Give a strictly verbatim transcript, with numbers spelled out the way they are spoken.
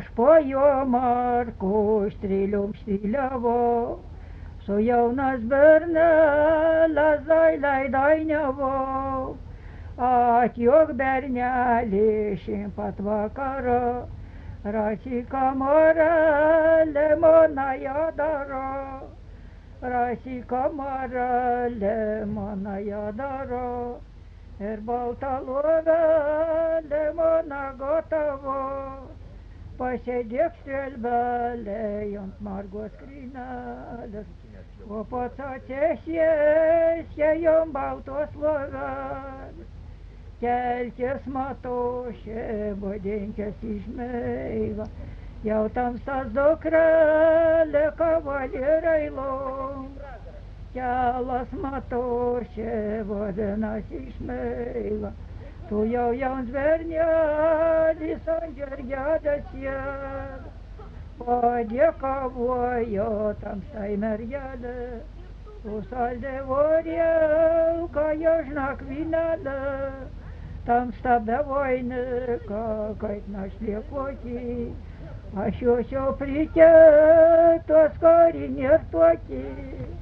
aš po jo Marku strėliom štiliavau, su jaunas bernelis dailai dainavau. Atjok berneli šiandien pat vakaro, rasi kamarą limonają daro, rasi kamarą limonają daro, ir baltą lovę limoną gatavo. Pasėdėk strėlbelė ant margos skrynelės, o pats atsisės jom baltos lovelės. Kelkis matoše, bodinkės išmeiva, jau tamstas dukrelė kavalierai lauk. Kelas matoše, vadinasi išmeiva, tu jau jauns bernelis ant žirgelės sėdi, padėkavojo tamstai mergelė, tu saldė vorelka jažnak vynelė, tamsta bevainika, kaip našlė kokį, aš jos jau prikėtos karinė ir tokį.